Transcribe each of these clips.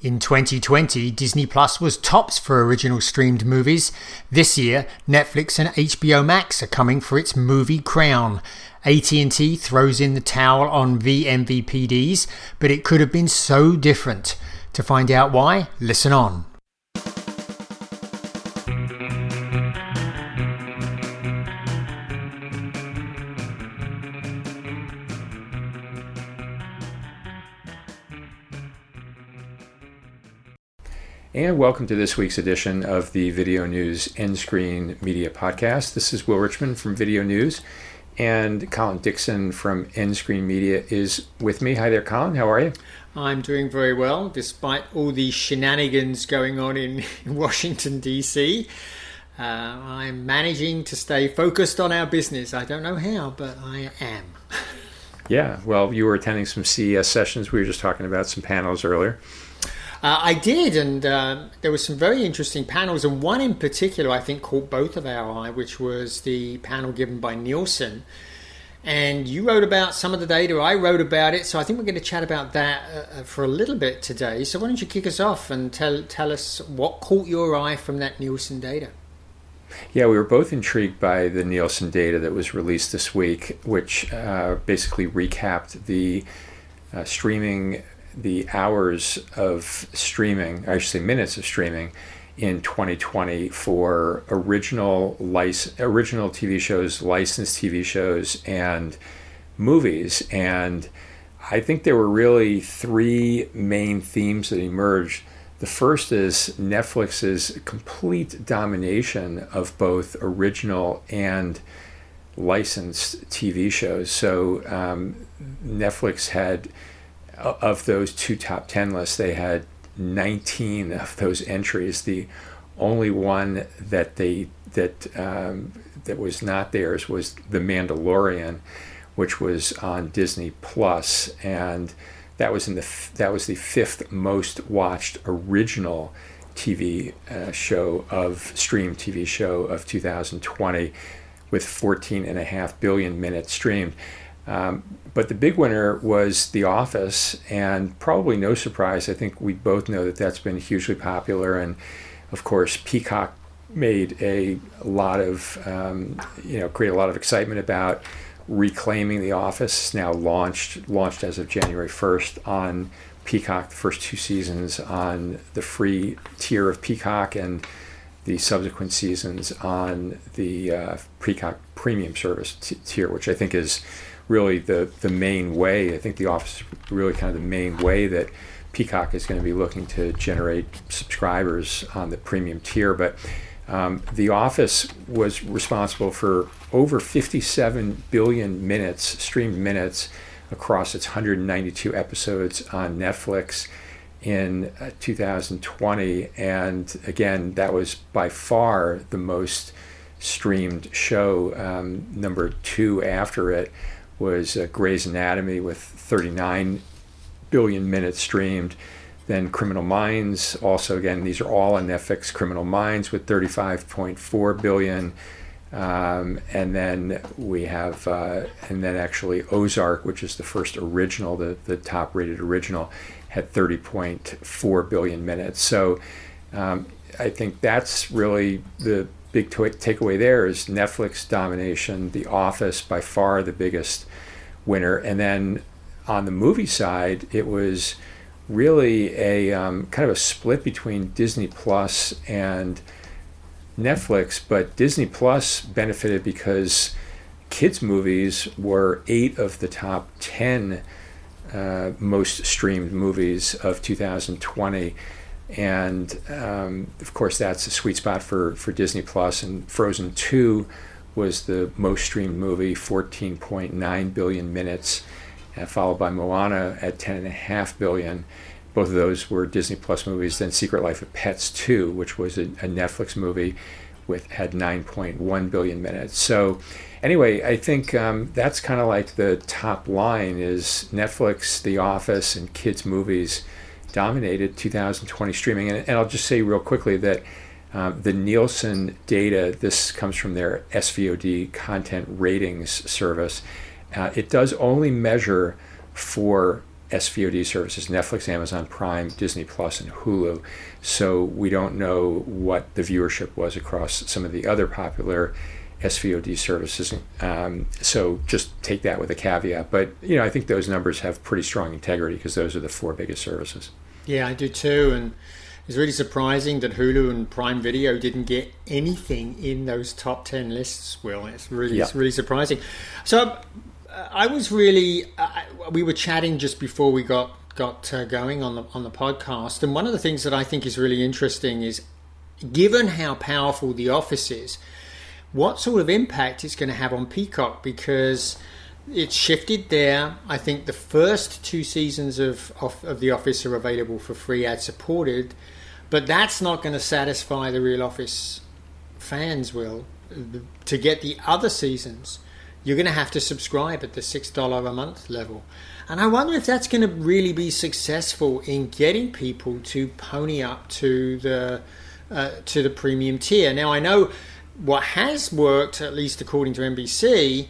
In 2020, Disney Plus was tops for original streamed movies. This year, Netflix and HBO Max are coming for its movie crown. AT&T throws in the towel on vMVPDs, but it could have been so different. To find out why, listen on. And welcome to this week's edition of the Video News Endscreen Media Podcast. This is Will Richmond from Video News, and Colin Dixon from Endscreen Media is with me. Hi there, Colin. How are you? I'm doing very well, despite all the shenanigans going on in Washington, D.C. I'm managing to stay focused on our business. I don't know how, but I am. Yeah, well, you were attending some CES sessions. We were just talking about some panels earlier. I did, and there were some very interesting panels, and one in particular I think caught both of our eye, which was the panel given by Nielsen. And you wrote about some of the data, I wrote about it, so I think we're going to chat about that for a little bit today. So why don't you kick us off and tell us what caught your eye from that Nielsen data? Yeah, we were both intrigued by the Nielsen data that was released this week, which basically recapped the streaming, the hours of streaming, I should say minutes of streaming in 2020 for original TV shows, licensed TV shows, and movies. And I think there were really three main themes that emerged. The first is Netflix's complete domination of both original and licensed TV shows. So Netflix had, of those two top 10 lists, they had 19 of those entries. The only one that was not theirs was The Mandalorian, which was on Disney Plus, and that was the fifth most watched original TV streamed TV show of 2020, with 14.5 billion minutes streamed. But the big winner was The Office, and probably no surprise, I think we both know that that's been hugely popular. And of course, Peacock made a lot of, created a lot of excitement about reclaiming The Office. It's now launched as of January 1st on Peacock, the first two seasons on the free tier of Peacock, and the subsequent seasons on the Peacock Premium service tier, which I think is really the main way. I think The Office is really kind of the main way that Peacock is going to be looking to generate subscribers on the premium tier. But The Office was responsible for over 57 billion minutes, streamed minutes, across its 192 episodes on Netflix in 2020. And again, that was by far the most streamed show. Number two after it was Grey's Anatomy with 39 billion minutes streamed. Then Criminal Minds, also again, these are all on Netflix. Criminal Minds with 35.4 billion. And then we have, actually Ozark, which is the first original, the top rated original, had 30.4 billion minutes. So I think that's really the big takeaway there, is Netflix domination, The Office by far the biggest winner. And then on the movie side, it was really a kind of a split between Disney Plus and Netflix, but Disney Plus benefited because kids' movies were 8 of the top 10 most streamed movies of 2020. And of course, that's a sweet spot for Disney Plus. And Frozen 2 was the most streamed movie, 14.9 billion minutes, followed by Moana at 10.5 billion. Both of those were Disney Plus movies. Then Secret Life of Pets 2, which was a Netflix movie, had 9.1 billion minutes. So anyway, I think that's kind of like the top line, is Netflix, The Office, and kids' movies dominated 2020 streaming. And I'll just say real quickly that the Nielsen data, this comes from their SVOD content ratings service, it does only measure for SVOD services: Netflix, Amazon Prime, Disney Plus, and Hulu. So we don't know what the viewership was across some of the other popular SVOD services. So just take that with a caveat. But I think those numbers have pretty strong integrity because those are the 4 biggest services. Yeah, I do too. And it's really surprising that Hulu and Prime Video didn't get anything in those top 10 lists, Will. It's really surprising. So I was really, we were chatting just before we got going on the podcast, and one of the things that I think is really interesting is, given how powerful The Office is, what sort of impact it's going to have on Peacock, because it's shifted there. I think the first 2 seasons of The Office are available for free, ad-supported, but that's not going to satisfy the real Office fans, Will. To get the other seasons, you're going to have to subscribe at the $6 a month level. And I wonder if that's going to really be successful in getting people to pony up to the premium tier. Now, I know what has worked, at least according to NBC,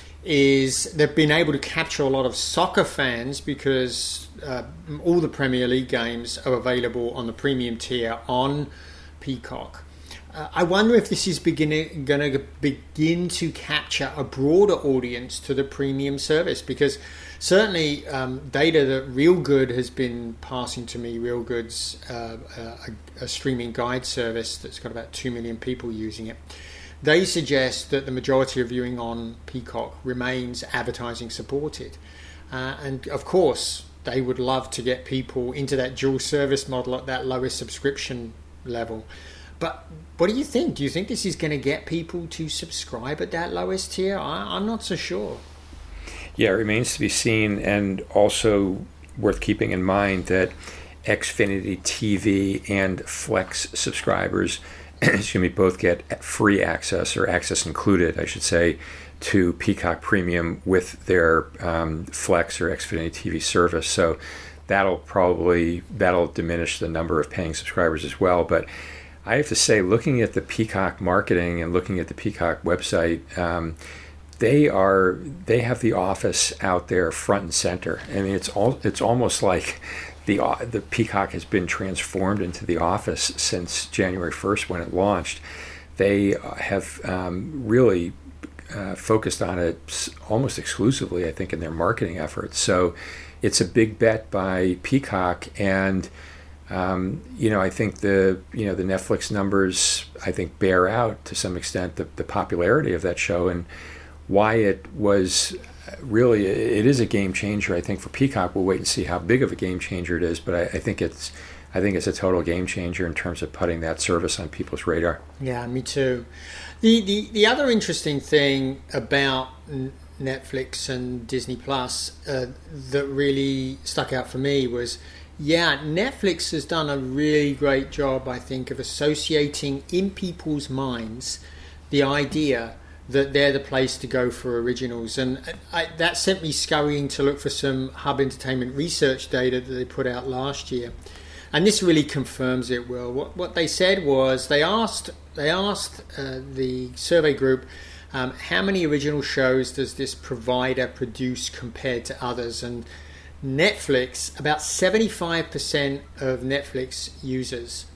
is they've been able to capture a lot of soccer fans because all the Premier League games are available on the premium tier on Peacock. I wonder if this is going to begin to capture a broader audience to the premium service, because certainly data that Reelgood has been passing to me, Reelgood's a streaming guide service that's got about 2 million people using it, they suggest that the majority of viewing on Peacock remains advertising supported. And of course, they would love to get people into that dual service model at that lowest subscription level. But what do you think? Do you think this is going to get people to subscribe at that lowest tier? I'm not so sure. Yeah, it remains to be seen, and also worth keeping in mind that Xfinity TV and Flex subscribers both get free access, or access included, I should say, to Peacock Premium with their Flex or Xfinity TV service. So that'll diminish the number of paying subscribers as well. But I have to say, looking at the Peacock marketing and looking at the Peacock website, they have The Office out there front and center. I mean, it's almost like the Peacock has been transformed into The Office since January 1st when it launched. They have really focused on it almost exclusively, I think, in their marketing efforts. So it's a big bet by Peacock, and I think the Netflix numbers, I think, bear out to some extent the popularity of that show and why it was really, it is a game changer. I think for Peacock, we'll wait and see how big of a game changer it is, but I think it's a total game changer in terms of putting that service on people's radar. Yeah, me too. The other interesting thing about Netflix and Disney Plus that really stuck out for me was, Netflix has done a really great job, I think, of associating in people's minds the idea that they're the place to go for originals. And that sent me scurrying to look for some Hub Entertainment research data that they put out last year. And this really confirms it, Will. What they said was they asked the survey group, how many original shows does this provider produce compared to others? And Netflix, about 75% of Netflix users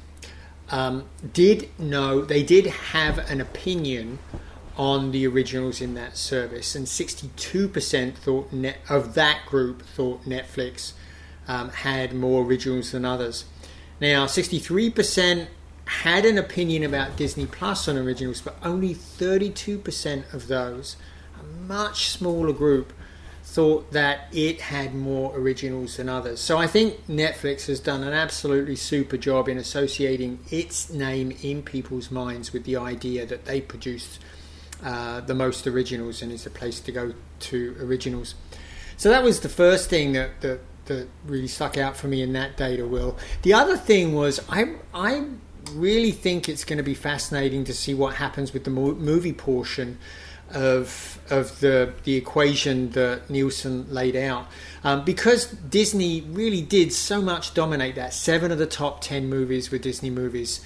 did have an opinion on the originals in that service, and 62% of that group thought Netflix had more originals than others. Now, 63% had an opinion about Disney Plus on originals, but only 32% of those, a much smaller group, thought that it had more originals than others. So I think Netflix has done an absolutely super job in associating its name in people's minds with the idea that they produced the most originals and is the place to go to originals. So that was the first thing that really stuck out for me in that data, Will. The other thing was I really think it's going to be fascinating to see what happens with the movie portion of the equation that Nielsen laid out, because Disney really did so much dominate that. 7 of the top 10 movies were Disney movies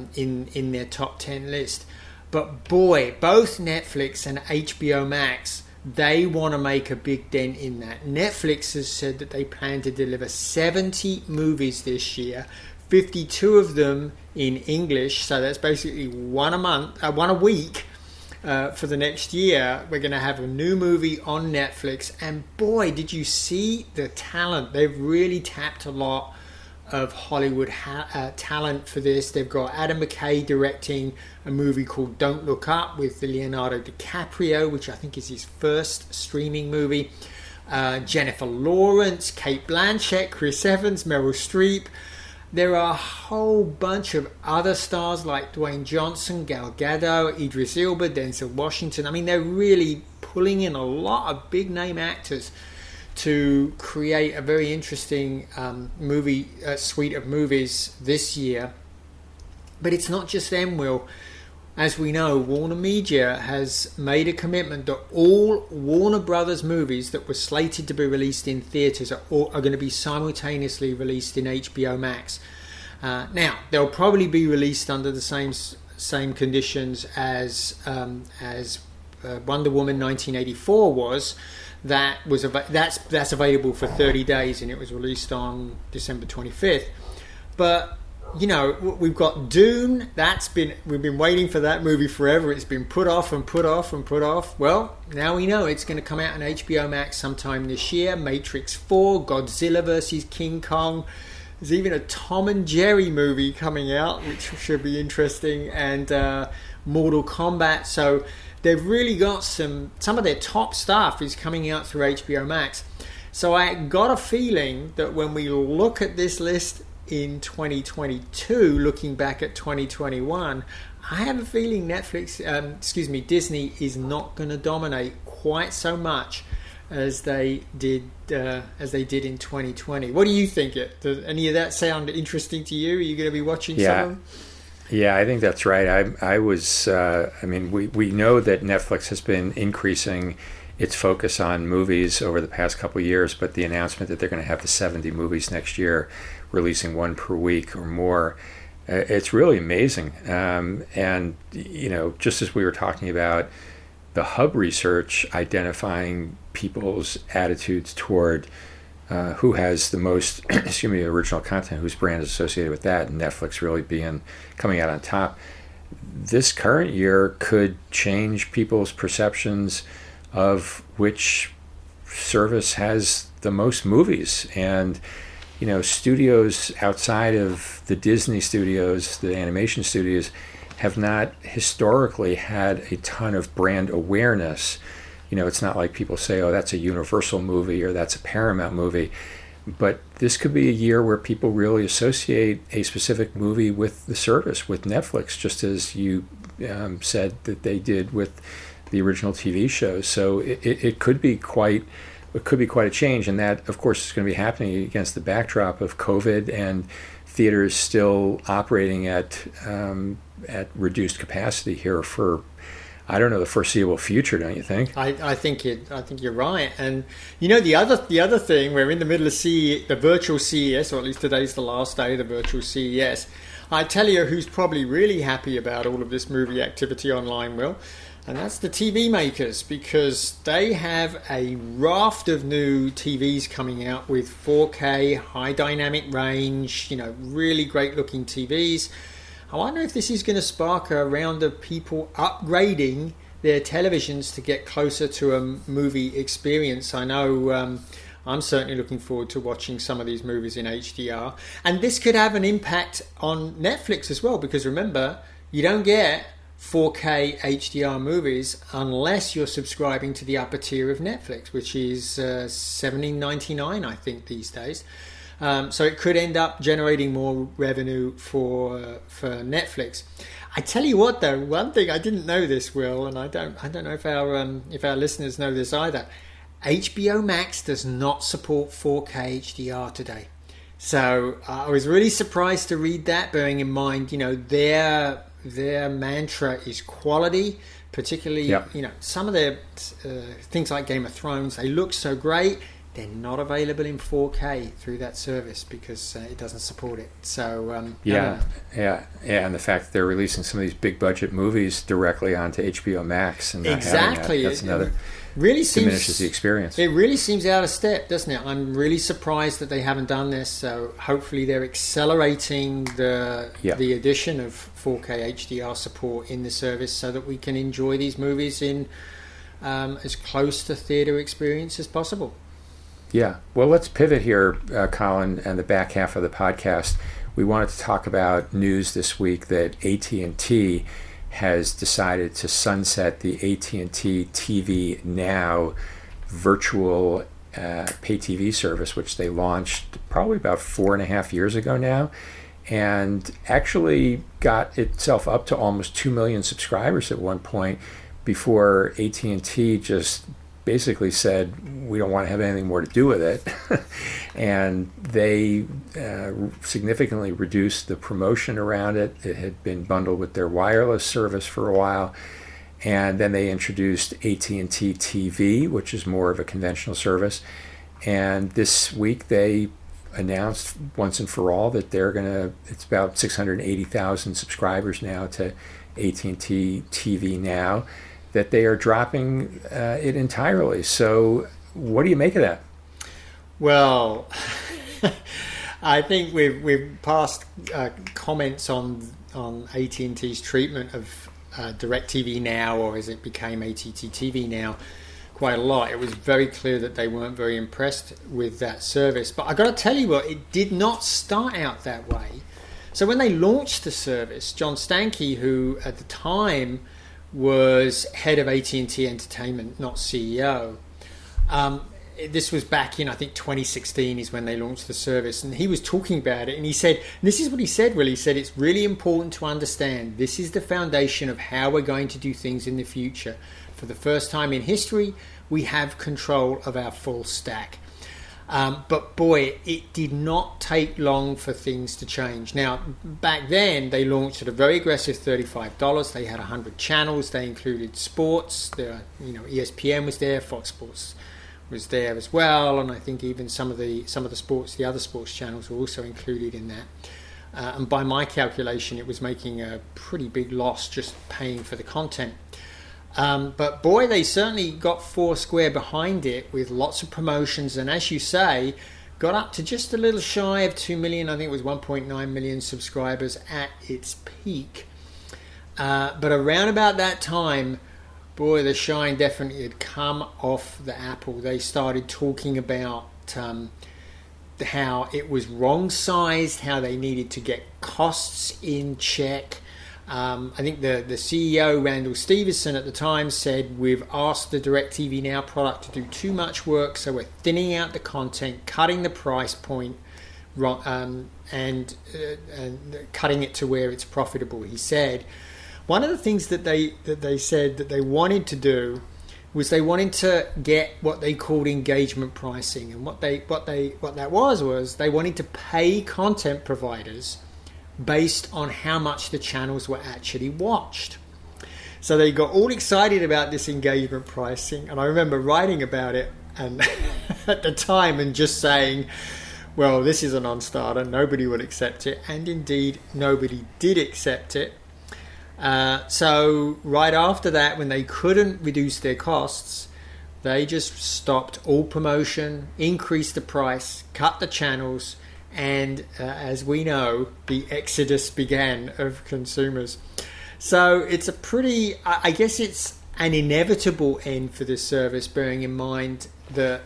in their top 10 list. But boy, both Netflix and HBO Max they want to make a big dent in that. Netflix has said that they plan to deliver 70 movies this year, 52 of them in English, so that's basically one a week. For the next year, we're going to have a new movie on Netflix, and boy, did you see the talent. They've really tapped a lot of Hollywood talent for this. They've got Adam McKay directing a movie called Don't Look Up with Leonardo DiCaprio, which I think is his first streaming movie. Jennifer Lawrence, Cate Blanchett, Chris Evans, Meryl Streep. There are a whole bunch of other stars like Dwayne Johnson, Gal Gadot, Idris Elba, Denzel Washington. I mean, they're really pulling in a lot of big-name actors to create a very interesting movie suite of movies this year. But it's not just them, Will. As we know, Warner Media has made a commitment that all Warner Brothers movies that were slated to be released in theaters are going to be simultaneously released in HBO Max. Now, they'll probably be released under the same conditions as Wonder Woman 1984 was. That's available for 30 days, and it was released on December 25th. But you know, we've got Dune. We've been waiting for that movie forever. It's been put off and put off and put off. Well, now we know it's going to come out on HBO Max sometime this year. Matrix 4, Godzilla vs. King Kong. There's even a Tom and Jerry movie coming out, which should be interesting, and Mortal Kombat. So they've really got some of their top stuff is coming out through HBO Max. So I got a feeling that when we look at this list in 2022, looking back at 2021, I have a feeling Disney is not going to dominate quite so much as they did in 2020. What do you think? Does any of that sound interesting to you? Are you going to be watching some of them? Yeah, I think that's right. We know that Netflix has been increasing its focus on movies over the past couple of years, but the announcement that they're going to have the 70 movies next year, releasing one per week or more, it's really amazing. And, you know, just as we were talking about the Hub research identifying people's attitudes toward who has the most original content, whose brand is associated with that, and Netflix really coming out on top, this current year could change people's perceptions of which service has the most movies. And you know, studios outside of the Disney studios, the animation studios, have not historically had a ton of brand awareness. You know, it's not like people say, oh, that's a Universal movie or that's a Paramount movie. But this could be a year where people really associate a specific movie with the service, with Netflix, just as you said that they did with the original TV shows. So it could be quite a change, and that, of course, is going to be happening against the backdrop of COVID and theaters still operating at reduced capacity here for, I don't know, the foreseeable future. Don't you think? I think you're right. And you know, the other thing, we're in the middle of the virtual CES, or at least today's the last day of the virtual CES. I tell you, who's probably really happy about all of this movie activity online, Will. And that's the TV makers, because they have a raft of new TVs coming out with 4K, high dynamic range, you know, really great looking TVs. I wonder if this is going to spark a round of people upgrading their televisions to get closer to a movie experience. I know I'm certainly looking forward to watching some of these movies in HDR. And this could have an impact on Netflix as well, because remember, you don't get 4K HDR movies unless you're subscribing to the upper tier of Netflix, which is $17.99, I think, these days. So it could end up generating more revenue for Netflix. I tell you what, though, one thing I didn't know this, Will, and I don't know if our listeners know this either. HBO Max does not support 4K HDR today. So I was really surprised to read that, bearing in mind, you know, their mantra is quality, particularly, you know, some of their things like Game of Thrones, they look so great. They're not available in 4K through that service because it doesn't support it. So and the fact that they're releasing some of these big budget movies directly onto HBO Max and exactly that's another. really diminishes the experience. It really seems out of step, doesn't it? I'm really surprised that they haven't done this. So hopefully they're accelerating the addition of 4K HDR support in the service so that we can enjoy these movies in as close to theater experience as possible. Yeah. Well, let's pivot here, Colin, and the back half of the podcast. We wanted to talk about news this week that AT&T has decided to sunset the AT&T TV Now virtual pay TV service, which they launched probably about 4.5 years ago now, and actually got itself up to almost 2 million subscribers at one point before AT&T just basically said, we don't want to have anything more to do with it. And they significantly reduced the promotion around it. It had been bundled with their wireless service for a while. And then they introduced AT&T TV, which is more of a conventional service. And this week they announced once and for all that it's about 680,000 subscribers now to AT&T TV Now, that they are dropping it entirely. So what do you make of that? Well, I think we've passed comments on AT&T's treatment of DirecTV Now, or as it became AT&T TV Now, quite a lot. It was very clear that they weren't very impressed with that service. But I got to tell you what, it did not start out that way. So when they launched the service, John Stankey, who at the time was head of AT&T Entertainment, not CEO. This was back in, I think, 2016 is when they launched the service, and he was talking about it, and he said, this is what he said, Will. He said, it's really important to understand this is the foundation of how we're going to do things in the future. For the first time in history, we have control of our full stack. But boy, it did not take long for things to change. Now, back then, they launched at a very aggressive $35. They had 100 channels. They included sports. ESPN was there. Fox Sports was there as well, and I think even some of the sports, the other sports channels, were also included in that. And by my calculation, it was making a pretty big loss just paying for the content. But boy, they certainly got four square behind it with lots of promotions, and as you say, got up to just a little shy of 2 million. I think it was 1.9 million subscribers at its peak. But around about that time, boy, the shine definitely had come off the apple. They started talking about how it was wrong sized, how they needed to get costs in check. I think the CEO, Randall Stevenson, at the time said, we've asked the DirecTV Now product to do too much work, so we're thinning out the content, cutting the price point, and cutting it to where it's profitable. He said one of the things that they said that they wanted to do was they wanted to get what they called engagement pricing, and what that was they wanted to pay content providers based on how much the channels were actually watched. So they got all excited about this engagement pricing, and I remember writing about it and at the time and just saying, well, this is a non-starter, nobody will accept it, and indeed nobody did accept it. So right after that, when they couldn't reduce their costs, they just stopped all promotion, increased the price, cut the channels, and as we know, the exodus began of consumers. So it's a pretty, I guess it's an inevitable end for this service, bearing in mind that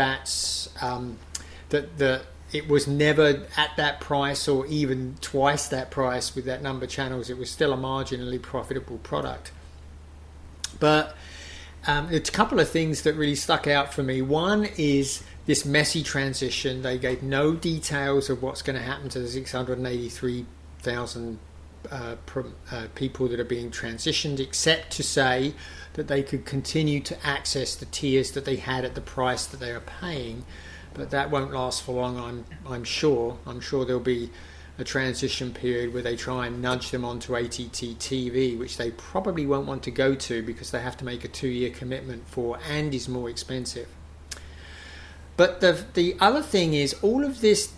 it was never at that price or even twice that price with that number of channels. It was still a marginally profitable product. But it's a couple of things that really stuck out for me. One is this messy transition. They gave no details of what's going to happen to the 683,000 people that are being transitioned, except to say that they could continue to access the tiers that they had at the price that they are paying. But that won't last for long, I'm sure. I'm sure there'll be a transition period where they try and nudge them onto AT&T TV, which they probably won't want to go to because they have to make a 2-year commitment for and is more expensive. But the other thing is all of this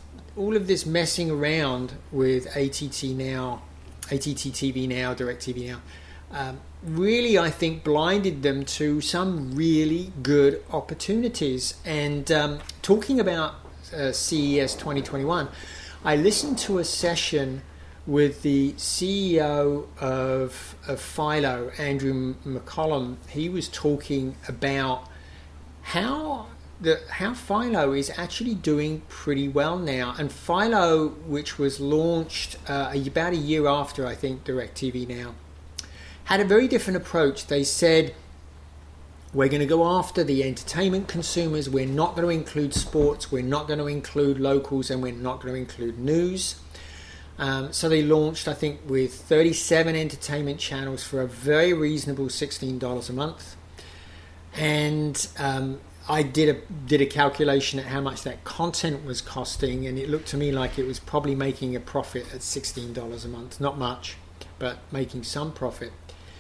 messing around with AT&T TV Now, DirecTV Now, really, I think, blinded them to some really good opportunities. And talking about CES 2021, I listened to a session with the CEO of Philo, Andrew McCollum. He was talking about how Philo is actually doing pretty well now. And Philo, which was launched about a year after, I think, DirecTV Now, had a very different approach. They said, we're going to go after the entertainment consumers. We're not going to include sports. We're not going to include locals. And we're not going to include news. So they launched, I think, with 37 entertainment channels for a very reasonable $16 a month. And I did a calculation at how much that content was costing, and it looked to me like it was probably making a profit at $16 a month. Not much, but making some profit.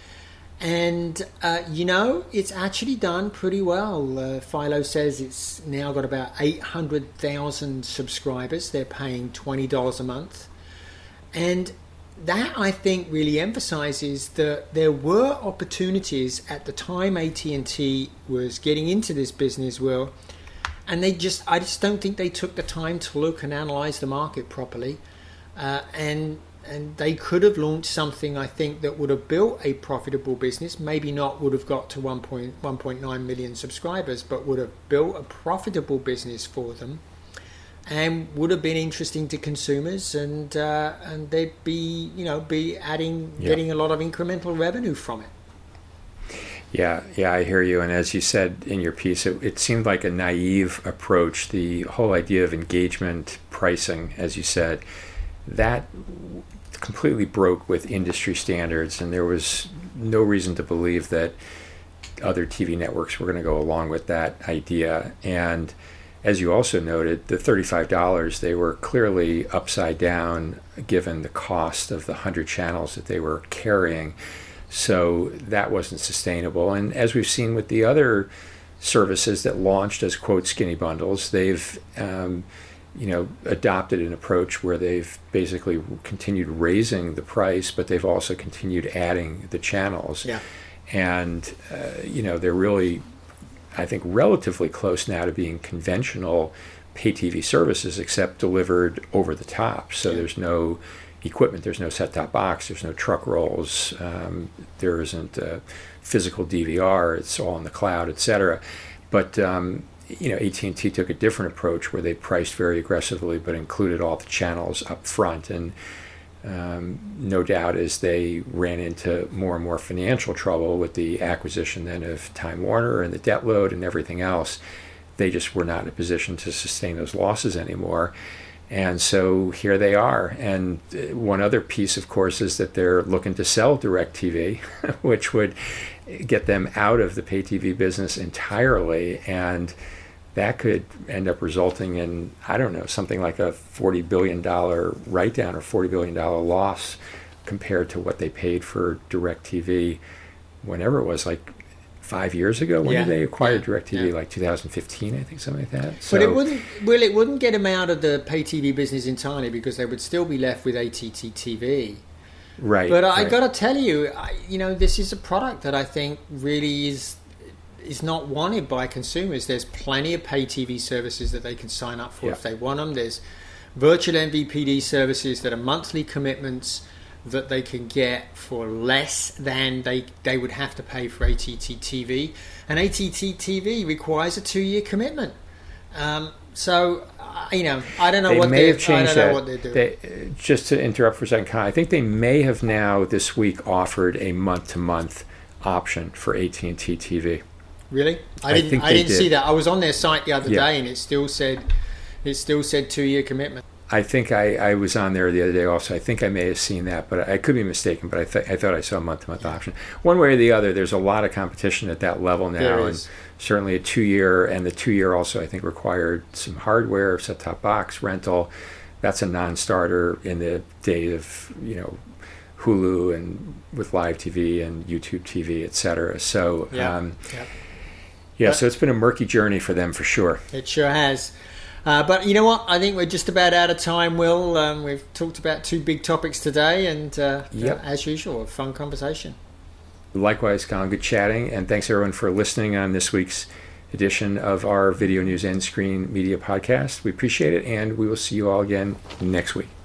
And, it's actually done pretty well. Philo says it's now got about 800,000 subscribers. They're paying $20 a month. And that, I think, really emphasizes that there were opportunities at the time AT&T was getting into this business, Will, and I just don't think they took the time to look and analyze the market properly. And they could have launched something, I think, that would have built a profitable business. Maybe not would have got to 1.9 million subscribers, but would have built a profitable business for them. And would have been interesting to consumers, and they'd be getting a lot of incremental revenue from it. Yeah, I hear you. And as you said in your piece, it seemed like a naive approach. The whole idea of engagement pricing, as you said, that completely broke with industry standards, and there was no reason to believe that other TV networks were going to go along with that idea. And as you also noted, the $35, they were clearly upside down given the cost of the 100 channels that they were carrying. So that wasn't sustainable. And as we've seen with the other services that launched as, quote, skinny bundles, they've adopted an approach where they've basically continued raising the price, but they've also continued adding the channels. Yeah. And, they're really, I think, relatively close now to being conventional pay TV services, except delivered over the top. So there's no equipment, there's no set-top box, there's no truck rolls, there isn't physical DVR, it's all in the cloud, etc. But AT&T took a different approach where they priced very aggressively but included all the channels up front. And no doubt as they ran into more and more financial trouble with the acquisition then of Time Warner and the debt load and everything else, they just were not in a position to sustain those losses anymore. And so here they are. And one other piece, of course, is that they're looking to sell DirecTV, which would get them out of the pay TV business entirely. And that could end up resulting in, I don't know, something like a $40 billion write-down or $40 billion loss compared to what they paid for DirecTV whenever it was, like 5 years ago. When did they acquire DirecTV? Like 2015, I think, something like that. So, but it wouldn't get them out of the pay TV business entirely, because they would still be left with AT&T TV. Right. But I got to tell you, this is a product that I think really is not wanted by consumers. There's plenty of pay TV services that they can sign up for if they want them. There's virtual MVPD services that are monthly commitments that they can get for less than they would have to pay for AT&T TV. And AT&T TV requires a 2-year commitment. So, I don't know what they're doing. Just to interrupt for a second, Kai, I think they may have now this week offered a month-to-month option for AT&T TV. Really? I didn't see that. I was on their site the other day, and it still said 2-year commitment. I think I was on there the other day also. I think I may have seen that, but I could be mistaken. But I thought I saw a month-to-month option. One way or the other, there's a lot of competition at that level now, and certainly a 2-year, and the 2-year also I think required some hardware, set-top box rental. That's a non-starter in the day of Hulu and with live TV and YouTube TV, etc. So so it's been a murky journey for them for sure. It sure has. But you know what? I think we're just about out of time, Will. We've talked about 2 big topics today, and as usual, a fun conversation. Likewise, Colin, good chatting, and thanks everyone for listening on this week's edition of our Video News End Screen Media Podcast. We appreciate it, and we will see you all again next week.